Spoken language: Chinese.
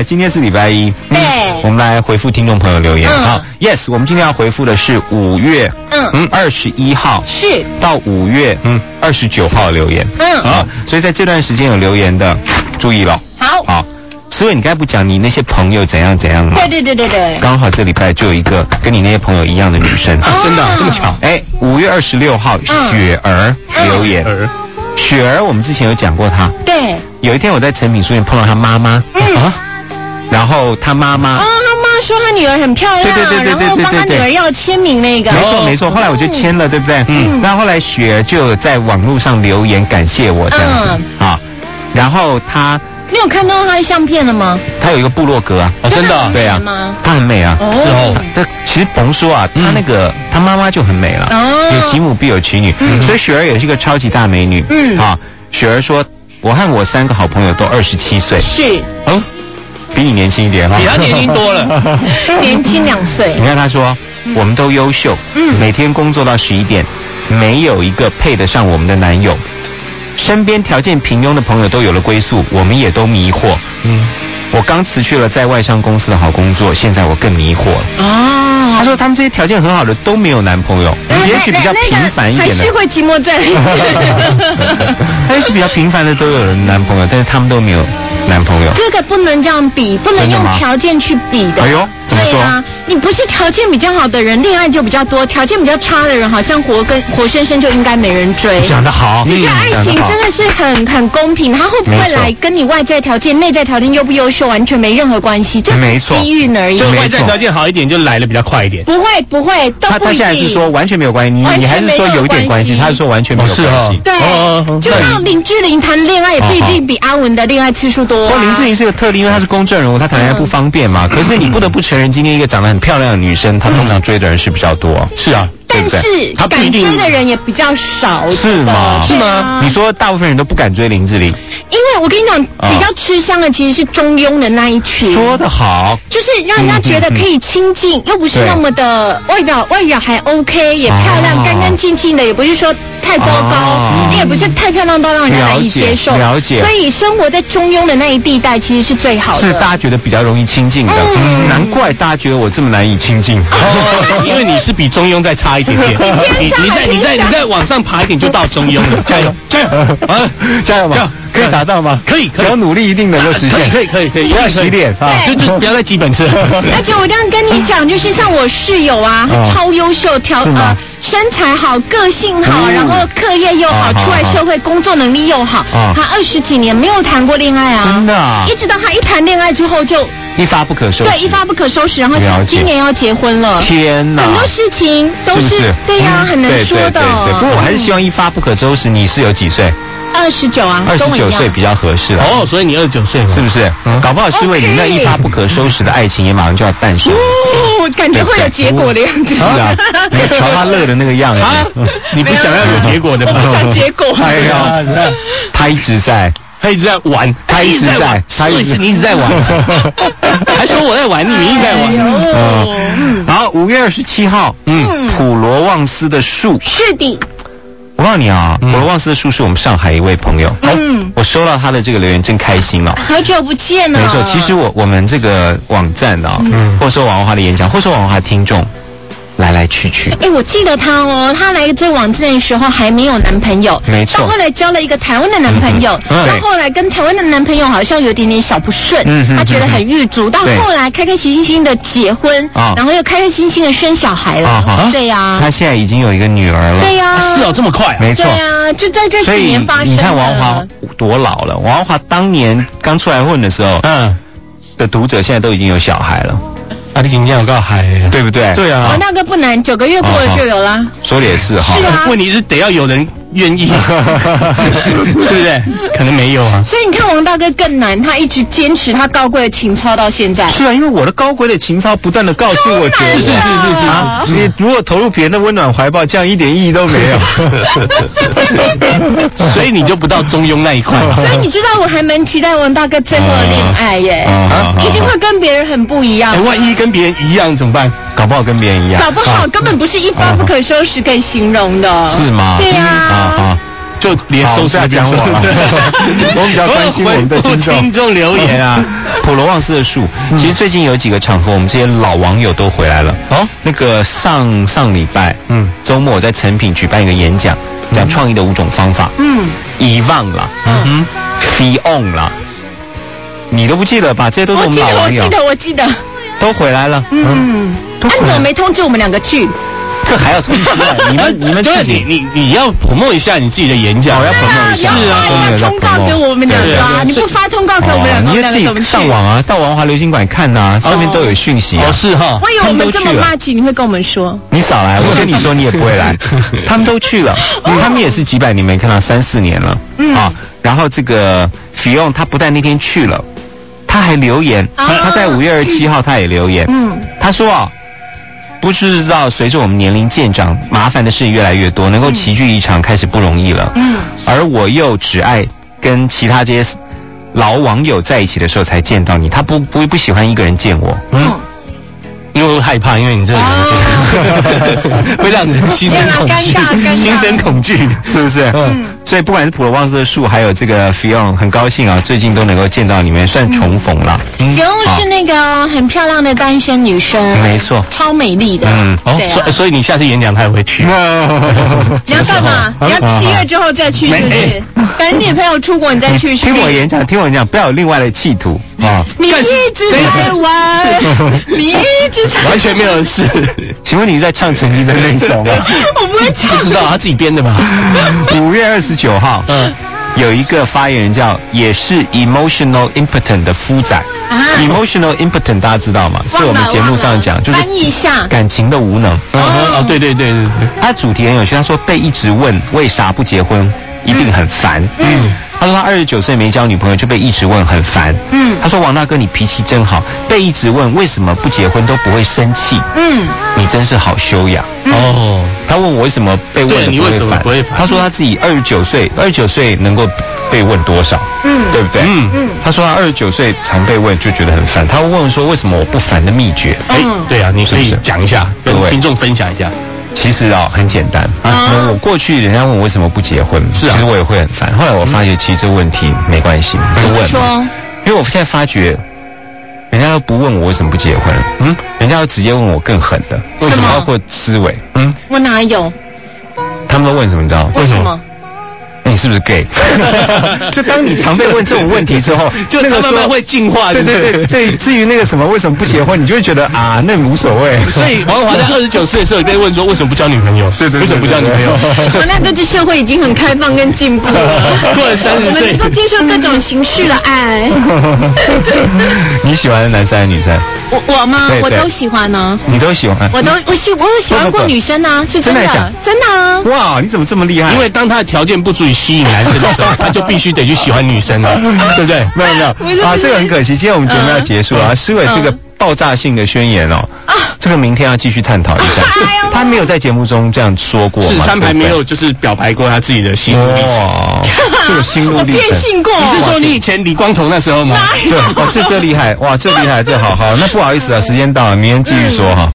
来，今天是礼拜一， 对， 我们来回复听众朋友留言啊。Yes， 我们今天要回复的是5月21号是到5月29号留言。所以在这段时间有留言的，注意了。好。思维，你该不讲你那些朋友怎样怎样吗？ 对。 刚好这礼拜就有一个跟你那些朋友一样的女生， 真的这么巧 ？5月26号，雪儿留言。雪儿，我们之前有讲过她。 对。 有一天我在诚品书店碰到她妈妈然后她妈妈她妈说她女儿很漂亮， 对， 然后帮她女儿要签名那个。 没错。后来我就签了，对不对？那后来雪儿就有在网络上留言感谢我这样子然后她。 你有看到她的相片了吗？ 她有一个部落格啊， 真的， 对啊，她很美啊，是哦。其实甭说啊，她妈妈就很美了，有其母必有其女，所以雪儿也是一个超级大美女。雪儿说，我和我3个好朋友都27岁， 是， 比你年轻一点比她年龄多了， 年轻2岁。 你看她说，我们都优秀，每天工作到11点，没有一个配得上我们的男友。身边条件平庸的朋友都有了归宿，我们也都迷惑。我刚辞去了在外商公司的好工作，现在我更迷惑了。他说他们这些条件很好的都没有男朋友，也许比较平凡一点的， 还是会寂寞在一起。 也许比较平凡的都有男朋友，但是他们都没有男朋友。 这个不能这样比，不能用条件去比的。 哎呦，怎么说？ 你不是条件比较好的人，恋爱就比较多；条件比较差的人，好像活生生就应该没人追。 讲得好， 我觉得爱情真的是很公平，他会不会来跟你外在条件、内在条件优不优秀完全没任何关系，这是机遇而已。 就外在条件好一点，就来的比较快一点。 不会，都不一定。 他现在是说完全没有关系，你还是说有一点关系？他是说完全没有关系。 对，就像林志玲谈恋爱也不一定比阿文的恋爱次数多。 不过林志玲是个特例，因为她是公众人物，她谈恋爱不方便嘛。可是你不得不承认，今天一个长得很漂亮的女生，她通常追的人是比较多。 是啊。 但是敢追的人也比较少， 是吗？ 是吗？ 你说大部分人都不敢追林志玲， 因为我跟你讲，比较吃香的其实是中庸的那一群。 说得好， 就是让人家觉得可以亲近，又不是那么的外表还 OK， 也漂亮，干干净净的，也不是说太糟糕，也不是太漂亮到让人家难以接受。 了解。 所以生活在中庸的那一地带其实是最好的， 是大家觉得比较容易亲近的。难怪大家觉得我这么难以亲近， 因为你是比中庸再差一点点。你再往上爬一点就到中庸了，加油加油嘛！可以达到吗？ 可以， 只要努力一定能够实现。 可以， 不要洗脸啊！ 就不要再基本吃。 而且我这样跟你讲，就是像我室友啊，超优秀，身材好，个性好，然后课业又好，出来社会工作能力又好，他20几年没有谈过恋爱啊， 真的啊！ 一直到他一谈恋爱之后就一发不可收拾。 对，一发不可收拾，然后今年要结婚了。 天哪！ 很多事情都是对呀，很难说的。 对，不过我还是希望一发不可收拾。你是有几岁 ？29啊 ，29岁比较合适了。 所以你29岁是不是？搞不好是为你那一发不可收拾的爱情也马上就要诞生。 我感觉会有结果的样子。 是啊，你瞧他乐的那个样子， 你不想要有结果的吗？ 我不想结果。 哎呀，他一直在玩， 他一直在， 你一直在玩，还说我在玩，你一直在玩。好，5月27号，普罗旺斯的树。 是的。 我告诉你啊，普罗旺斯的树是我们上海一位朋友，我收到他的这个留言真开心哦。 好久不见了。 没错，其实我们这个网站啊，或者说网文化的演讲，或者说网文化的听众，来来去去。 我记得他哦，他来这网站的时候还没有男朋友， 没错。 到后来交了一个台湾的男朋友，到后来跟台湾的男朋友好像有点小不顺，他觉得很郁卒。到后来开开心心的结婚，然后又开开心心的生小孩了。对呀， 他现在已经有一个女儿了。 对呀， 是哦，这么快？ 没错。 对呀，就在这几年发生。 所以你看王华多老了？王华当年刚出来混的时候，的读者现在都已经有小孩了。 你今天有告海， 对不对？ 对啊， 那个不难，9个月过了就有了。 说的也是哈。 是啊。 问题是得要有人愿意，是不是？可能没有啊。 所以你看王大哥更难，他一直坚持他高贵的情操到现在。 是啊，因为我的高贵的情操不断的告诉我， 是啊， 你如果投入别人的温暖怀抱，这样一点意义都没有。 所以你就不到中庸那一块。 所以你知道我还蛮期待王大哥最后的恋爱耶，一定会跟别人很不一样。 万一跟别人一样怎么办？ 搞不好跟别人一样。 搞不好根本不是一发不可收拾可以形容的。 是吗？ 对呀。 就连收视讲我了。我比较关心我们的听众留言啊。 普罗旺斯的树，其实最近有几个场合，我们这些老网友都回来了。哦，那个上礼拜，周末我在成品举办一个演讲，讲创意的5种方法。遗忘了，Fion 了，你都不记得吧？这些都是我们老网友。 我记得， 都回来了。 安怎么没通知我们2个去？ 这还要通知你们自己， 你要 promote 一下你自己的演讲， 我要 promote 一下， 要通告给我们2个啊！你不发通告给我们2个， 你就自己上网啊，到王华流行馆看啊，上面都有讯息啊。 是哈， 我以为我们这么骂起，你会跟我们说。 你少来，我跟你说，你也不会来。他们都去了，他们也是几百年没看到，3、4年了啊。然后这个 Fion 他不但那天去了，他还留言，他在5月27号他也留言，他说啊。不知道随着我们年龄渐长，麻烦的事越来越多，能够齐聚一场开始不容易了。而我又只爱跟其他这些老网友在一起的时候才见到你，他不喜欢一个人见我。 因为害怕，因为你这个人就是会让人心生恐惧，心生恐惧， 是不是？所以不管是普罗旺斯的树，还有这个 Fion， 很高兴啊，最近都能够见到你们，算重逢了。 Fion 是那个很漂亮的单身女生， 没错， 超美丽的。 所以你下次演讲他也会去。 你要干嘛？你要7月之后再去，是不是？等女朋友出国你再去。 听我演讲，不要有另外的企图啊！ 你一直在玩，你一直完全没有事。 请问你在唱陈绮贞那首吗？ 我不会唱。 不知道他自己编的吧 ？5月29号，有一个发言人也是 emotional impotent 的夫仔。emotional impotent 大家知道吗？是我们节目上讲，就是翻译一下感情的无能。 对。 他主题很有趣，他说被一直问为啥不结婚，一定很烦。他说他29岁没交女朋友就被一直问，很烦。他说王大哥你脾气真好，被一直问为什么不结婚都不会生气。你真是好修养。他问我为什么被问你为什么不会烦？ 他说他自己29岁能够被问多少？对不对？他说他29岁常被问就觉得很烦。他问说为什么我不烦的秘诀？ 对啊，你可以讲一下，跟听众分享一下。 其实很简单我过去人家问我为什么不结婚，其实我也会很烦。后来我发觉其实这个问题没关系，不问。因为我现在发觉，人家都不问我为什么不结婚，人家要直接问我更狠的，为什么包括思维， 我哪有？ 他们都问什么？你知道为什么？ 你是不是 gay？ 就当你常被问这种问题之后， 就那个慢慢会进化。 对。至于那个什么为什么不结婚，你就会觉得那无所谓。 所以王华在29岁的时候也被问说为什么不交女朋友？对，为什么不交女朋友？ 那这社会已经很开放跟进步了。 过了30岁， 能够接受各种形式的爱。 你喜欢男生还是女生？ 我吗？我都喜欢呢。 你都喜欢？ 我有喜欢过女生啊，是真的，真的啊。 哇，你怎么这么厉害？ 因为当他的条件不足以吸引男生的时候，他就必须得去喜欢女生了，对不对？ 没有这个很可惜。今天我们节目要结束了施伟这个爆炸性的宣言这个明天要继续探讨一下。他没有在节目中这样说过吗？ 是3排没有就是表白过他自己的心路历程。 这个心路历程， 我变性过。 你是说你以前李光头那时候吗？ 这厉害，哇，这厉害，这好。那不好意思啊，时间到了，明天继续说哈。